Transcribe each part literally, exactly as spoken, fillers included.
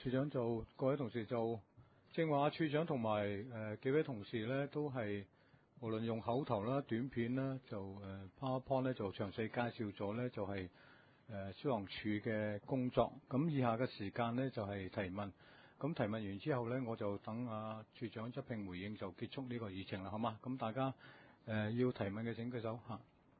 處長就各位同事就正話，處長同埋誒幾位同事咧都係無論用口頭啦、短片啦，就誒 PowerPoint 咧就詳細介紹咗咧就係、是、誒、呃、消防處嘅工作。咁以下嘅時間咧就係、是、提問。咁提問完之後咧，我就等阿處長一併回應就結束呢個議程啦，好嘛？咁大家誒、呃、要提問嘅請舉手嚇。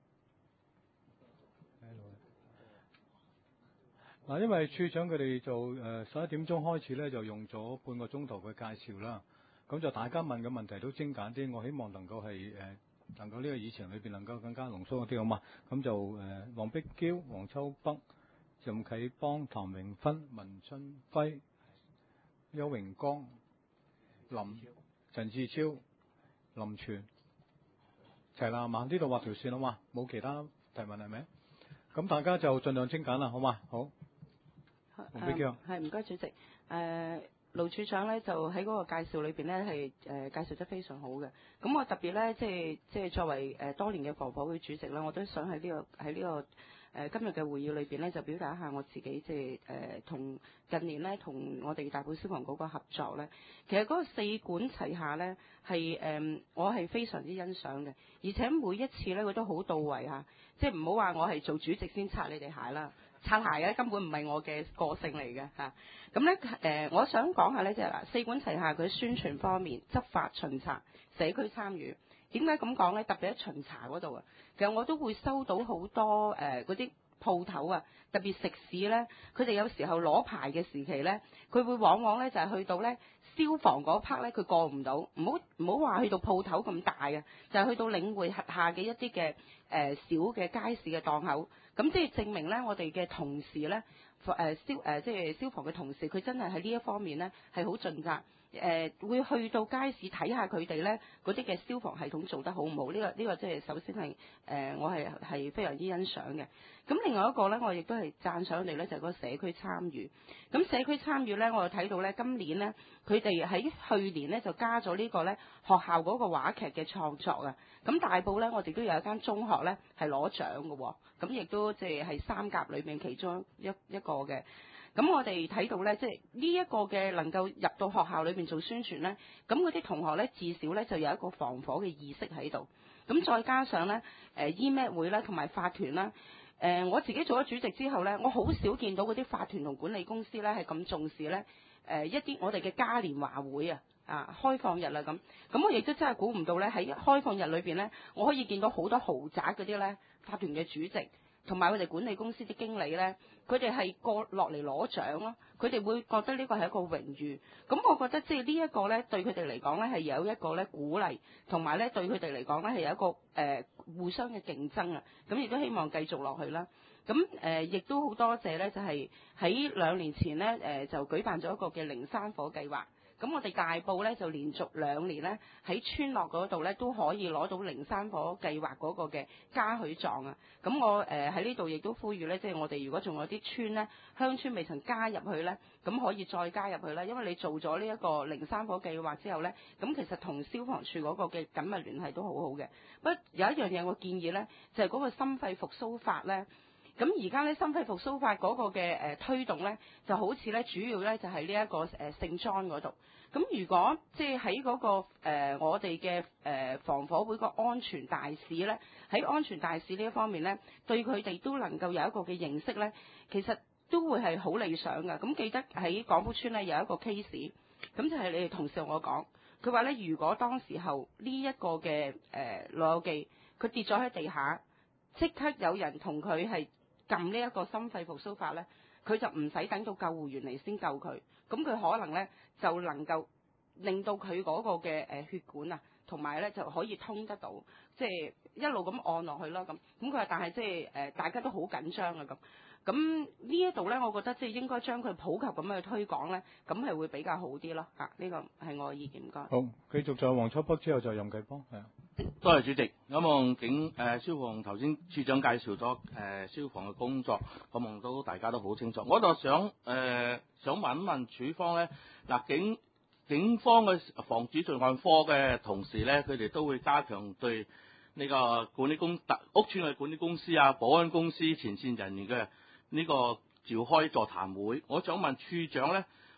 嗱，因為處長佢哋就誒十一點鐘開始咧，就用咗半個鐘頭嘅介紹啦。咁就大家問嘅問題都精簡啲，我希望能夠係誒、呃、能夠呢個議程裏邊能夠更加濃縮一啲，好嘛？咁就誒、呃、黃碧嬌、黃秋北、任啟邦、譚榮芬、文春輝、邱榮光、林陳志超、林全齊啦嘛？呢度畫條線啊嘛，冇其他提問係咪？咁大家就盡量精簡啦，好嘛？好。黃碧嬌。 係唔該主席。誒、呃。盧處長咧就喺嗰個介紹裏邊咧係誒介紹得非常好嘅。咁我特別咧即係即係作為誒、呃、多年嘅防火會主席啦，我都想喺呢、這個喺呢、這個誒、呃、今日嘅會議裏邊咧就表達一下我自己即係誒同近年咧同我哋大埔消防局個合作咧，其實嗰個四管齊下咧係誒我係非常之欣賞嘅，而且每一次咧佢都好到位嚇，即係唔好話我係做主席先擦你哋鞋啦。擦鞋咧根本唔係我嘅個性嚟嘅嚇，咁咧誒，我想講下咧就係嗱，四管齊下佢宣傳方面、執法巡查、社區參與，點解咁講咧？特別喺巡查嗰度啊，其實我都會收到好多誒嗰啲鋪頭啊，特別食肆咧，佢哋有時候攞牌嘅時期咧，佢會往往咧就係、是、去到咧消防嗰 part 咧，佢過唔到，唔好唔好話去到鋪頭咁大啊，就係、是、去到領匯轄下嘅一啲嘅誒小嘅街市嘅檔口。咁即係證明咧，我哋嘅同事咧，誒、呃、消誒、呃、即係消防嘅同事，佢真係喺呢一方面咧係好盡責。誒、呃、會去到街市睇下佢哋咧嗰啲嘅消防系統做得好唔好？呢、這個呢、這個即係首先係誒、呃、我係係非常之欣賞嘅。咁另外一個咧，我亦都係讚賞佢哋咧，就係、是、嗰個社區參與。咁社區參與咧，我就睇到咧今年咧，佢哋喺去年咧就加咗呢個咧學校嗰個話劇嘅創作啊。咁大埔咧，我哋都有一間中學咧係攞獎嘅喎。咁亦都即係係三甲裏面其中一一個嘅。咁我哋睇到咧，即係呢一個嘅能夠入到學校裏邊做宣傳咧，咁嗰啲同學咧至少咧就有一個防火嘅意識喺度。咁再加上咧，誒 E M A 會咧同埋法團啦，誒、呃、我自己做咗主席之後咧，我好少見到嗰啲法團同管理公司咧係咁重視咧，誒、呃、一啲我哋嘅嘉年華會啊，啊開放日啦咁，咁我亦都真係估唔到咧喺開放日裏邊咧，我可以見到好多豪宅嗰啲咧法團嘅主席。同埋佢哋管理公司啲經理咧，佢哋係過落嚟攞獎咯，佢哋會覺得呢個係一個榮譽。咁我覺得即係呢一個咧，對佢哋嚟講咧係有一個咧鼓勵，同埋咧對佢哋嚟講咧係有一個誒、呃、互相嘅競爭啊。咁亦都希望繼續落去啦。咁誒亦都好多謝咧，就係喺兩年前咧誒、呃、就舉辦咗一個嘅零山火計劃。咁我哋大埔咧就連續兩年咧喺村落嗰度咧都可以攞到零山火計劃嗰個嘅嘉許狀啊！咁我誒喺呢度亦都呼籲咧，即係我哋如果仲有啲村咧鄉村未曾加入去咧，咁可以再加入去啦。因為你做咗呢一個零山火計劃之後咧，咁其實同消防處嗰個嘅緊密聯繫都好好嘅。不過有一樣嘢我建議咧，就係嗰個心肺復甦法咧。咁而家咧心肺復甦法嗰個嘅誒推動咧，就好似咧主要咧就係呢一個誒聖莊嗰度。咁如果即係喺嗰個誒、呃、我哋嘅誒防火會個安全大使咧，喺安全大使呢一方面咧，對佢哋都能夠有一個嘅認識咧，其實都會係好理想㗎。咁記得喺廣福村咧有一個 case，咁就係你哋同事同我講，佢話咧如果當時候呢一個嘅誒老友記佢跌咗喺地下，即刻有人同佢係撳呢一個心肺復甦法咧，佢就唔使等到救護員嚟先救佢，咁佢可能咧就能夠令到佢嗰個嘅誒血管啊，同埋咧就可以通得到，即係一路咁按落去啦咁。咁佢話但係即係誒大家都好緊張啊咁。咁呢一度咧，我覺得即係應該將佢普及咁樣去推廣咧，咁係會比較好啲咯嚇。呢個係我嘅意見，唔該。 好，繼續就黃秋北之後就任啟邦，係啊。 多謝主席。咁望警誒、呃、消防頭先處長介紹咗誒、呃、消防嘅工作，咁望到大家都好清楚。我就想誒、呃、想問一問處方咧，嗱警警方嘅防止罪案科嘅同事咧，佢哋都會加強對呢個管理公屋邨嘅管理公司啊、保安公司前線人員嘅呢個召開座談會。我想問處長咧，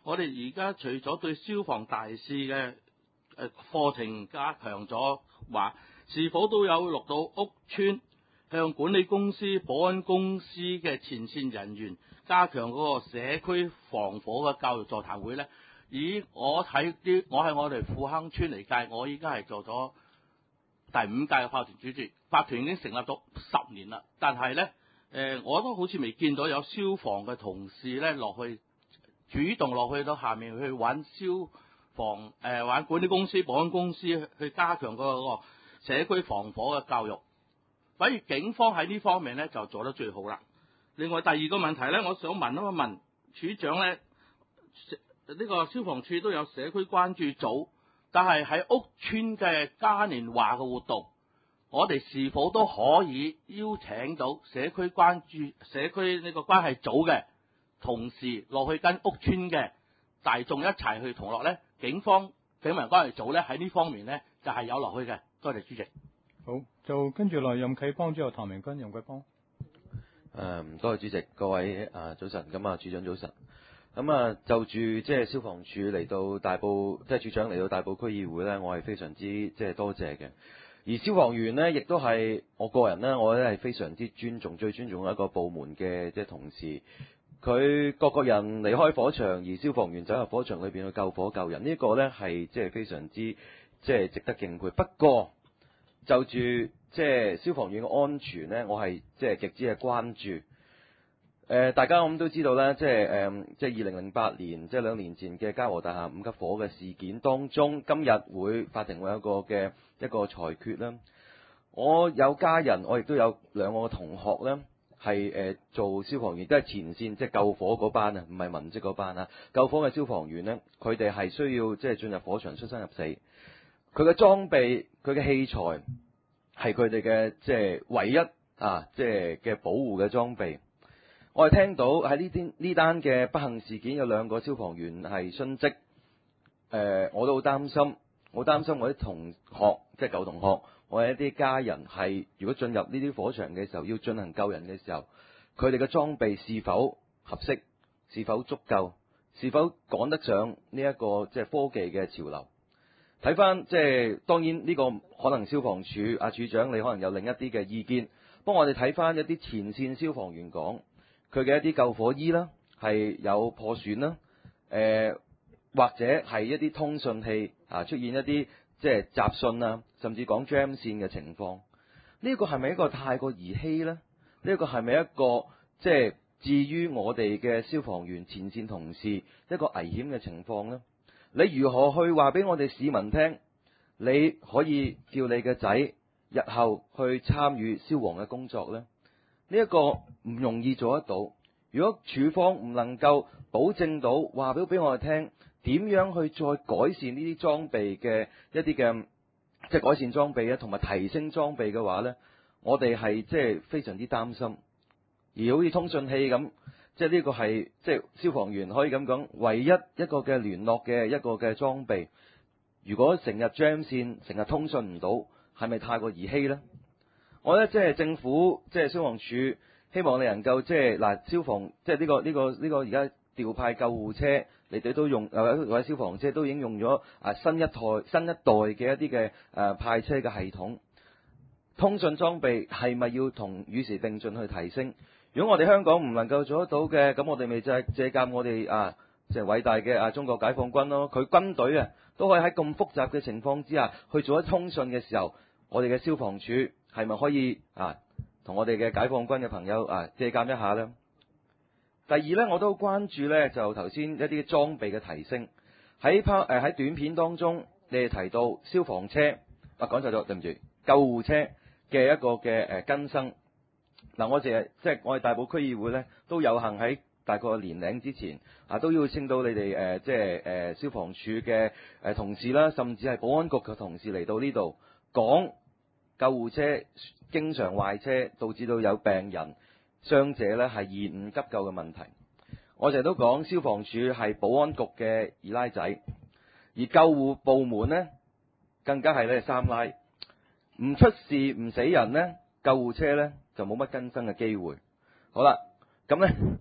我哋而家除咗對消防大使嘅誒課程加強咗，話是否都有落到屋邨向管理公司、保安公司嘅前線人員加強嗰個社區防火嘅教育座談會呢？以我睇啲，我喺我哋富亨村嚟計，我依家係做咗第五屆嘅法團主席，法團已經成立咗十年啦。但係呢，誒、呃、我都好似未見到有消防嘅同事呢落去主動落去到下面去揾消防誒揾、呃、管理公司、保安公司去加強嗰個社區防火嘅教育。反而警方喺呢方面呢就做得最好啦。另外第二個問題呢，我想問一問處長呢，呢、這個消防處都有社區關注組，但係喺屋邨嘅嘉年華嘅活動，我哋是否都可以邀請到社區關注社區呢個關係組嘅同事落去跟屋邨嘅大眾一齊去同樂呢？警方警民關係組呢喺呢方面呢就係、是、有落去嘅。多謝主席。 好，就跟住來任啟邦之後，譚明君、任貴邦。 誒，唔多謝主席，各位啊早晨，咁啊處長早晨。咁啊就住即係消防處嚟到大埔，即係處長嚟到大埔區議會咧，我係非常之即係多謝嘅。而消防員呢，亦都係我個人呢，我咧係非常之尊重，最尊重一個部門嘅即係同事。佢各個人離開火場，而消防員走入火場裏邊去救火救人，呢個呢係即係非常之即係值得敬佩。不過就住即係消防員嘅安全呢，我係即係極之嘅關注。誒、呃，大家咁都知道啦，即係誒，即係二零零八年，即係兩年前嘅嘉禾大廈五級火嘅事件當中，今日會法庭會有一個嘅一個裁決啦。我有家人，我亦都有兩個同學呢，係誒、呃、做消防員，都係前線，即係救火嗰班啊，唔係文職嗰班啊。救火嘅消防員呢，佢哋係需要即係進入火場出生入死。佢嘅裝備，佢嘅器材係佢哋嘅即係唯一啊，即係嘅保護嘅裝備。我係聽到喺呢啲呢單嘅不幸事件有兩個消防員係殉職，誒、呃，我都好擔心，我擔心我啲同學即係舊同學，我係一啲家人係如果進入呢啲火場嘅時候要進行救人嘅時候，佢哋嘅裝備是否合適，是否足夠，是否趕得上呢一個即係科技嘅潮流？睇翻即係當然呢個可能消防處阿處長你可能有另一啲嘅意見，不過我哋睇翻一啲前線消防員講，佢嘅一啲救火衣啦係有破損啦，誒、呃、或者係一啲通訊器啊出現一啲即係雜訊啊，甚至講 jam 線嘅情況，呢、這個係咪一個太過兒戲呢？呢、這個係咪一個即係置於我哋嘅消防員前線同事一個危險嘅情況呢？你如何去話俾我哋市民聽？你可以叫你嘅仔日後去參與消防嘅工作呢？呢一個唔容易做得到。如果處方唔能夠保證到話俾俾我哋聽，點樣去再改善呢啲裝備嘅一啲嘅即係改善裝備啊，同埋提升裝備嘅話呢，我哋係即係非常之擔心。而好似通訊器咁。即係呢個係即係消防員可以咁講，唯一一個嘅聯絡嘅一個嘅裝備。如果成日 jam 線，成日通訊唔到，係咪太過兒戲呢？我覺得即係政府即係消防處，希望你能夠即係嗱消防即係呢個呢個呢個而家調派救護車，你哋都用或者消防車都已經用咗啊新一台新一代嘅一啲嘅誒派車嘅系統。通訊裝備係咪要同與時並進去提升？如果我哋香港唔能夠做得到嘅，咁我哋咪就係借鑑我哋啊，即係偉大嘅啊中國解放軍咯。佢軍隊啊，都可以喺咁複雜嘅情況之下去做一通訊嘅時候，我哋嘅消防處係咪可以啊，同我哋嘅解放軍嘅朋友啊借鑑一下呢？第二呢，我都關注呢，就頭先一啲裝備嘅提升。喺拋誒喺短片當中，你哋提到消防車啊，講錯咗，對唔住，救護車嘅一個嘅誒更新。嗱，我淨係即係我哋大埔區議會咧，都有幸喺大概年零之前啊，都要請到你哋誒、呃，即係誒、呃、消防處嘅誒同事啦，甚至係保安局嘅同事嚟到呢度講救護車經常壞車，導致到有病人、傷者咧係延誤急救嘅問題。我成日都講消防處係保安局嘅二奶仔，而救護部門呢更加係咧三奶，唔出事唔死人呢，救護車呢就冇乜更新嘅機會。好啦，咁呢，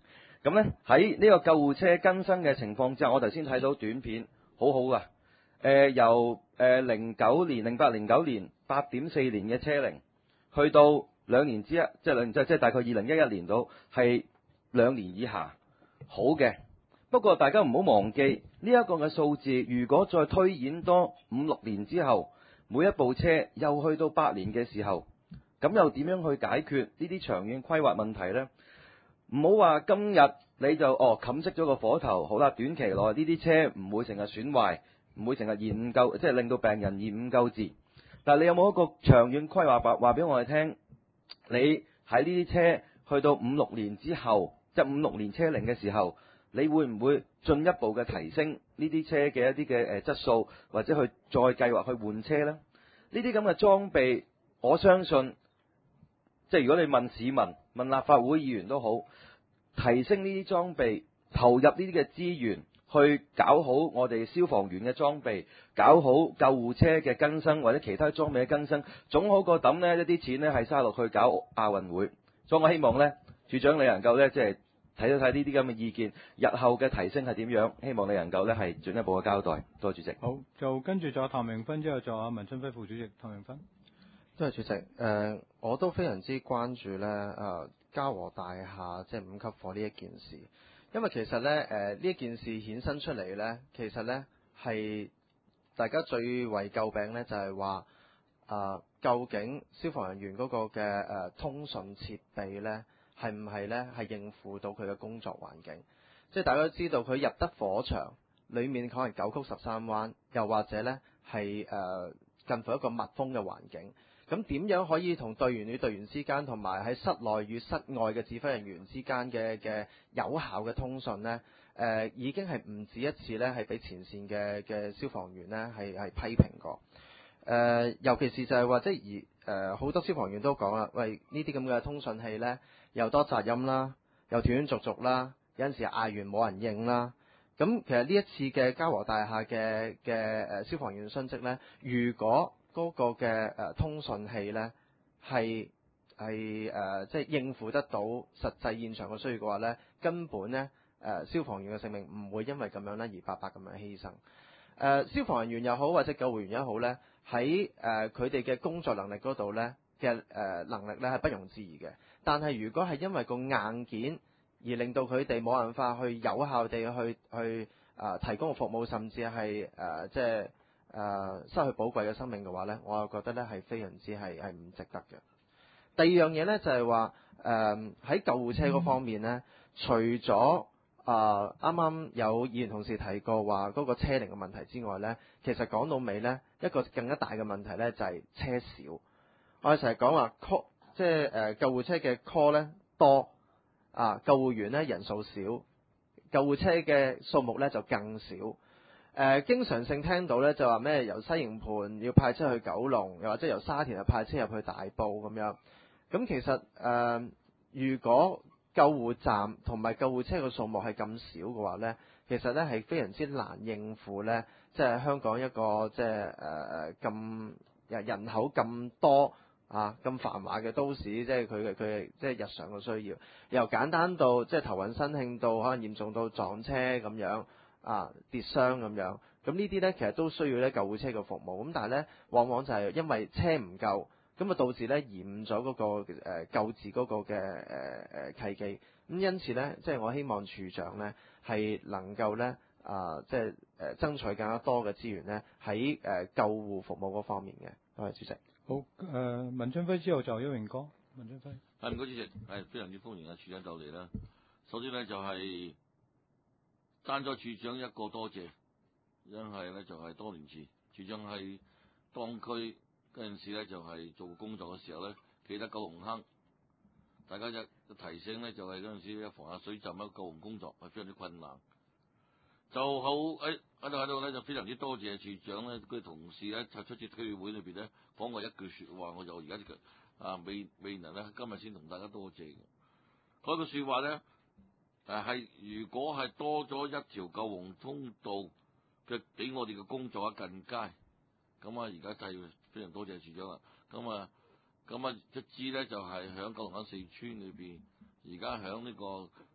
咁咧喺呢個救護車更新嘅情況之下，我頭先睇到短片，好好噶。誒、呃、由誒零九年、零八、零九年八點四年嘅車齡，去到兩年之一，即係兩即係即係大概二零一一年到係兩年以下，好嘅。不過大家唔好忘記呢一個嘅數字，如果再推演多五六年之後，每一部車又去到八年嘅時候，咁又點樣去解決呢啲長遠規劃問題呢？唔好話今日你就哦冚熄咗個火頭，好啦，短期內呢啲車唔會成日損壞，唔會成日延誤救，即係令到病人延誤救治。但係你有冇一個長遠規劃話話俾我哋聽？你喺呢啲車去到五六年之後，即係五六年車齡嘅時候，你會唔會進一步嘅提升呢啲車嘅一啲嘅誒質素，或者去再計劃去換車呢？呢啲咁嘅裝備，我相信，即係如果你問市民、問立法會議員都好，提升呢啲裝備，投入呢啲嘅資源，去搞好我哋消防員嘅裝備，搞好救護車嘅更新或者其他裝備嘅更新，總好過抌呢一啲錢呢係嘥落去搞亞運會。所以我希望呢，處長你能夠呢，即係睇一睇呢啲咁嘅意見，日後嘅提升係點樣？希望你能夠呢係進一步嘅交代。多謝主席。 好，就跟住仲有譚明芬，之後仲有文春輝副主席。譚明芬， 多謝主席。誒、呃，我都非常之關注咧誒、呃、嘉禾大廈即係五級火呢一件事，因為其實咧誒呢一、呃、件事衍生出嚟咧，其實咧係大家最為詬病咧就係話啊，究竟消防人員嗰個嘅誒、呃、通訊設備咧，係唔係咧係應付到佢嘅工作環境？即係大家都知道佢入得火場，裡面可能九曲十三彎，又或者咧係誒近乎一個密封嘅環境。咁點樣可以同隊員與隊員之間，同埋喺室內與室外嘅指揮人員之間嘅嘅有效嘅通訊呢？誒、呃、已經係唔止一次咧，係俾前線嘅嘅消防員呢係係批評過。誒、呃、尤其是就係話，即係而誒好多消防員都講啦，喂，呢啲咁嘅通訊器呢，又多雜音啦，又斷斷續續啦，有陣時嗌完冇人應啦。咁其實呢一次嘅嘉禾大廈嘅嘅誒消防員殉職呢，如果嗰個嘅誒通訊器呢係係誒即係應付得到實際現場嘅需要嘅話呢，根本呢誒、呃、消防員嘅性命唔會因為咁樣呢而白白咁樣犧牲。誒、呃、消防人員又好或者救護員又好呢，喺誒佢哋嘅工作能力嗰度呢嘅誒、呃、能力呢係不容置疑嘅。但係如果係因為個硬件而令到佢哋冇辦法去有效地去去啊、呃、提供個服務，甚至係誒、呃、即係。誒、呃、失去寶貴嘅生命嘅話呢，我又覺得呢係非常之係係唔值得嘅。第二樣嘢呢，就係話誒喺救護車嗰方面呢，除咗啊啱啱有議員同事提過話嗰個車齡嘅問題之外呢，其實講到尾呢，一個更加大嘅問題呢就係、是、車少。我哋成日講話 call 即係誒救護車嘅 call 呢多啊，救護員呢人數少，救護車嘅數目呢就更少。誒、呃、經常性聽到咧就話咩由西營盤要派車去九龍，又或者由沙田啊派車入去大埔咁樣。咁其實誒、呃，如果救護站同埋救護車嘅數目係咁少嘅話咧，其實咧係非常之難應付咧，即係香港一個即係誒誒咁人人口咁多啊咁繁華嘅都市，即係佢嘅佢即係日常嘅需要，由簡單到即係頭暈身興到可能嚴重到撞車咁樣。啊跌傷咁樣，咁呢啲呢其實都需要咧救護車嘅服務，咁但係呢，往往就係因為車唔夠，咁啊導致呢延誤咗嗰個誒、呃、救治嗰個嘅誒誒契機，咁因此呢，即係我希望處長呢係能夠呢，啊即係誒爭取更加多嘅資源呢喺誒救護服務嗰方面嘅。多謝主席。 好誒、呃，文春輝之後就邱榮光，文春輝。 係唔該主席，係非常之歡迎啊處長就嚟啦。首先呢，就係、是。單咗處長一個多謝，因為咧就係、是、多年前處長喺當區嗰陣時咧就係、是、做工作嘅時候咧，記得九龍坑，大家一提醒咧就係嗰陣時一防下水浸一救援工作係非常之困難，就好喺喺度喺度咧就非常之多謝處長咧，佢同事咧喺出次區議會裏邊咧講過一句説話，我就而家啊未未能咧今日先同大家多謝嘅嗰句説話咧。誒係，如果係多咗一條救援通道嘅，俾我哋嘅工作啊更佳。咁啊，而家就係非常多謝處長啦。咁啊，咁啊，一支咧就係響九龍坑四村裏邊，而家響呢個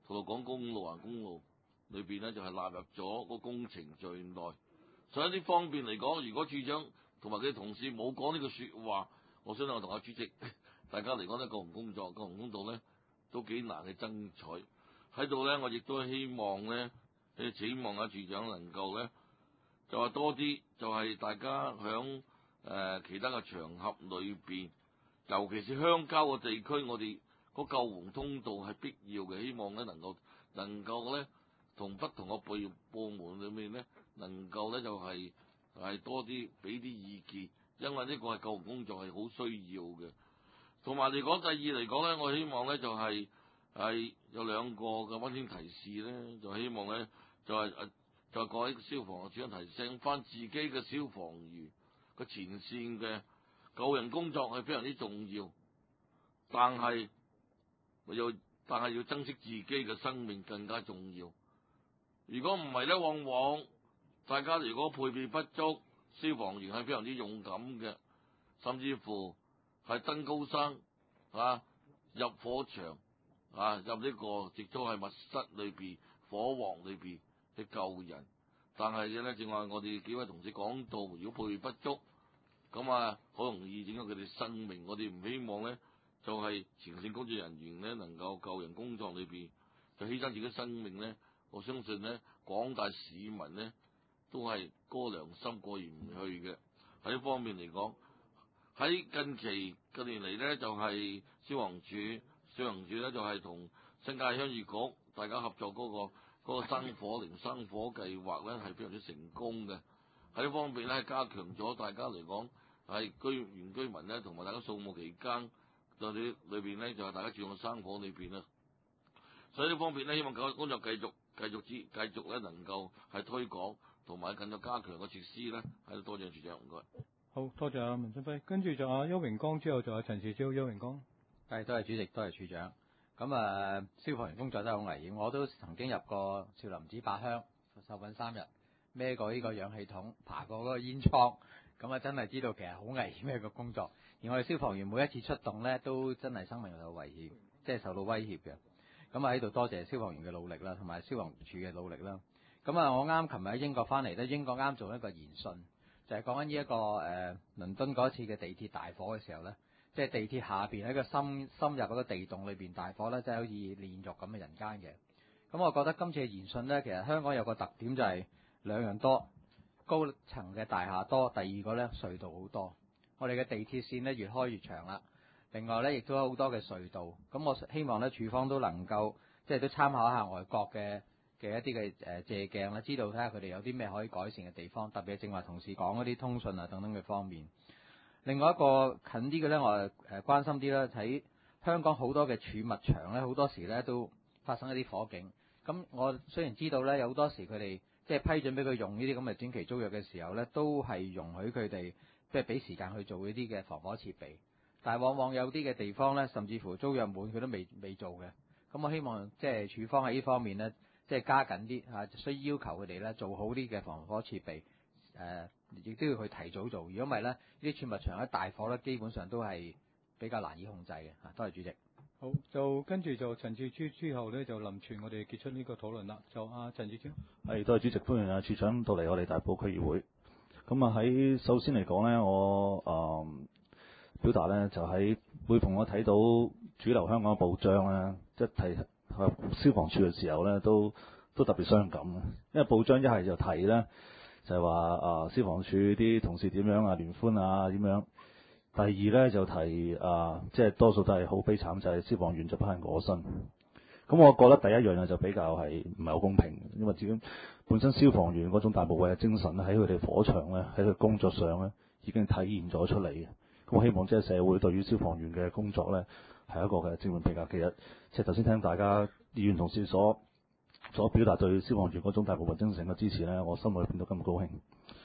吐露港公路環公路裏邊咧就係納入咗個工程在內。所以呢方面嚟講，如果處長同埋佢同事冇講呢個説話，我相信我同阿主席大家嚟講咧，共同工作、共同工作咧都幾難去爭取。喺度咧，我亦都希望咧，誒希望阿處長能夠咧，就話多啲，就係大家響誒、呃、其他嘅場合裏邊，尤其是鄉郊嘅地區，我哋個救援通道係必要嘅。希望咧能夠能夠咧同不同嘅部部門裏面咧，能夠咧就係、是、係多啲俾啲意見，因為呢個係救援工作係好需要嘅。同埋嚟講，第二嚟講咧，我希望咧就係、是。係有兩個嘅溫馨提示咧，就希望咧就係、是、誒，就各位消防處長提醒翻自己嘅消防員個前線嘅救人工作係非常之重要，但係又但係要珍惜自己嘅生命更加重要。如果唔係咧，往往大家如果配備不足，消防員係非常之勇敢嘅，甚至乎係登高山啊入火場。啊！入呢個亦都係密室裏邊、火鑊裏邊去救人，但係咧，正話我哋幾位同事講到，如果配備不足，咁啊，好容易影響佢哋生命。我哋唔希望咧，就係、是、前線工作人員咧能夠救人工作裏邊就犧牲自己生命咧。我相信咧，廣大市民咧都係過良心過意唔去嘅。喺呢方面嚟講，喺近期近年嚟咧，就係、是、消防處。消防處咧就係同新界鄉議局大家合作嗰、那個嗰、那個生火零生火計劃咧係非常之成功嘅。喺呢方面咧加強咗大家嚟講係居原居民咧同埋大家掃墓期間就裏裏邊咧就係、是、大家住喺生火裏邊啦。所以呢方面咧希望各位工作繼續繼續之繼續咧能夠係推廣同埋更加加強嘅設施咧。喺度多謝處長，唔該。 好多謝阿文俊輝，跟住就阿邱榮光，之後就阿陳時超。邱榮光。 係，多謝主席，多謝處長。咁啊，消防員工作真係好危險。我都曾經入過少林寺八鄉受訓三日，孭過呢個氧氣筒，爬過嗰個煙囪，咁啊真係知道其實好危險嘅一個工作。而我哋消防員每一次出動咧，都真係生命受到危險，即係受到威脅嘅。咁啊喺度多謝消防員嘅努力啦，同埋消防處嘅努力啦。咁啊，我啱琴日喺英國翻嚟咧，英國啱做一個研訊，就係講緊呢一個誒、呃、倫敦嗰一次嘅地鐵大火嘅時候咧。即係地鐵下邊喺個深深入嗰個地洞裏邊大火咧，真係好似煉獄咁嘅人間嘅。咁我覺得今次嘅研訊咧，其實香港有個特點就係兩樣多，高層嘅大廈多，第二個咧隧道好多。我哋嘅地鐵線咧越開越長啦。另外咧亦都有好多嘅隧道。咁我希望咧處方都能夠即係都參考一下外國嘅嘅一啲嘅誒借鏡啦，知道睇下佢哋有啲咩可以改善嘅地方，特別係正話同事講嗰啲通訊啊等等嘅方面。另外一個近啲嘅咧，我誒關心啲啦。喺香港好多嘅儲物場咧，好多時咧都發生一啲火警。咁我雖然知道咧，有好多時佢哋即係批准俾佢用呢啲咁嘅短期租約嘅時候咧，都係容許佢哋即係俾時間去做呢啲嘅防火設備。但係往往有啲嘅地方咧，甚至乎租約滿佢都未未做嘅。咁我希望即係處方喺呢方面咧，即係加緊啲嚇，需要要求佢哋咧做好啲嘅防火設備。誒，亦都要去提早做。如果唔係咧，呢啲儲物場一大火咧，基本上都係比較難以控制嘅。嚇，多謝主席。 好，就跟住就陳志超之後咧，就林全我哋結束呢個討論啦。就阿陳志超。 係，多謝主席，歡迎阿處長到嚟我哋大埔區議會。咁啊喺首先嚟講咧，我誒、呃、表達咧就喺每逢我睇到主流香港嘅報章咧，即係提消防處嘅時候咧，都都特別傷感。因為報章一係就提咧。就係話啊，消防處啲同事點樣啊，聯歡啊點樣？第二咧就提啊，即係多數都係好悲慘，就係、是、消防員就不幸過身。咁我覺得第一樣嘢就比較係唔係好公平，因為自己本身消防員嗰種大無畏嘅精神咧，喺佢哋火場咧，喺佢工作上咧已經體現咗出嚟嘅。咁我希望即係社會對於消防員嘅工作咧係一個嘅正面評價。其實即係頭先聽大家議員同事所所表達對消防員嗰種大部分精神嘅支持咧，我心裏邊都咁高興。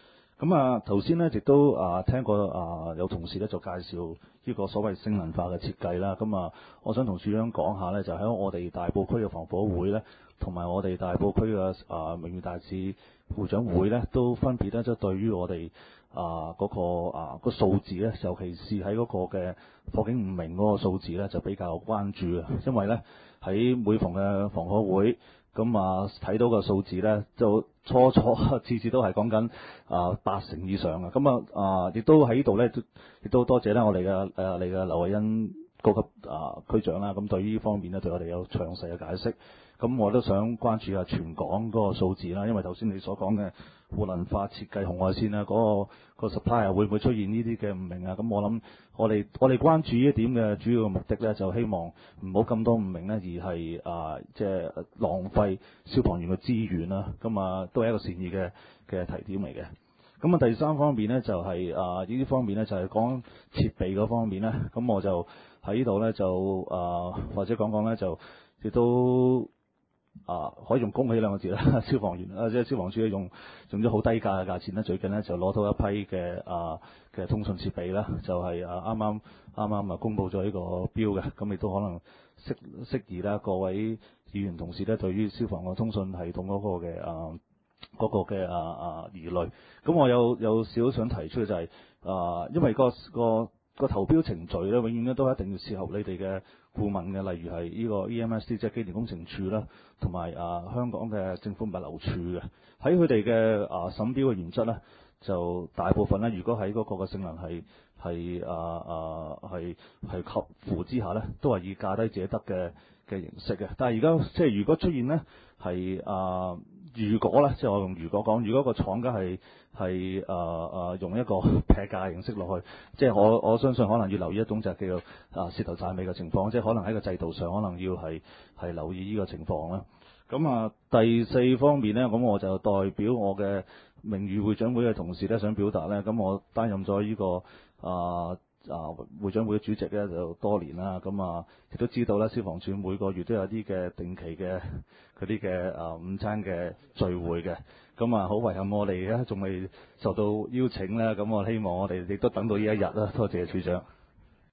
咁啊頭先咧亦都啊聽過啊有同事咧就介紹呢個所謂性能化嘅設計啦。咁啊，我想同處長講下咧，就喺我哋大埔區嘅防火會咧，同埋我哋大埔區嘅啊榮譽大使會長會咧，都分別咧即係對於我哋啊嗰個啊個數字咧，尤其是喺嗰個嘅火警五名嗰個數字咧，就比較關注嘅，因為咧喺每逢嘅防火會。咁啊，睇到個數字咧，就初初次次都係講緊啊八成以上嘅。咁啊啊，亦都喺呢度咧，亦都多謝咧我哋嘅誒你嘅劉慧欣高級啊區長啦。咁對於呢方面咧，對我哋有詳細嘅解釋。咁我都想關注下全港嗰個數字啦，因為頭先你所講嘅互能化設計紅外線啊，嗰、個、個 supplier 會唔會出現呢啲嘅唔明啊？咁我諗我哋我哋關注呢一點嘅主要嘅目的咧，就希望唔好咁多唔明咧，而係啊即係浪費消防員嘅資源啦。咁啊都係一個善意嘅嘅提點嚟嘅。咁啊第三方面咧就係、啊呢啲方面咧就係、係、講設備嗰方面咧。咁我就喺呢度咧就啊或者講講咧就亦都。啊，可以用恭喜兩個字啦！消防員啊，即係消防處咧用用咗好低價嘅價錢咧，最近咧就攞到一批嘅啊嘅通訊設備啦，就係、是、啊啱啱啱啱啊公佈咗呢個標嘅，咁亦都可能適適宜啦，各位議員同事咧對於消防嘅通訊系統嗰個嘅啊嗰、那個嘅啊啊疑慮，咁我有有少少想提出嘅就係、是、啊，因為、那個個個投標程序咧，永遠咧都一定要適合你哋嘅顧問嘅，例如係呢個 E M S D 即係機電工程署啦，同埋啊香港嘅政府物流署嘅，喺佢哋嘅啊審標嘅原則咧，就大部分咧，如果喺嗰個嘅性能係係啊啊係係合乎之下咧，都係以價低者得嘅嘅形式嘅。但係而家即係如果出現咧係啊，如果咧即係我用如果講，如果個廠家係係啊啊用一個劈價形式落去，即係我我相信可能要留意一種就係叫做啊蝕頭債尾嘅情況，即係可能喺個制度上可能要係係留意呢個情況啦。咁啊第四方面咧，咁我就代表我嘅名譽會長會嘅同事咧，想表達咧，咁我擔任咗呢個啊啊會長會嘅主席咧就多年啦，咁啊亦都知道咧，消防處每個月都有啲嘅定期嘅嗰啲嘅啊午餐嘅聚會嘅，咁啊好遺憾我哋而家仲未受到邀請啦，咁我希望我哋亦都等到呢一日啦，多謝處長。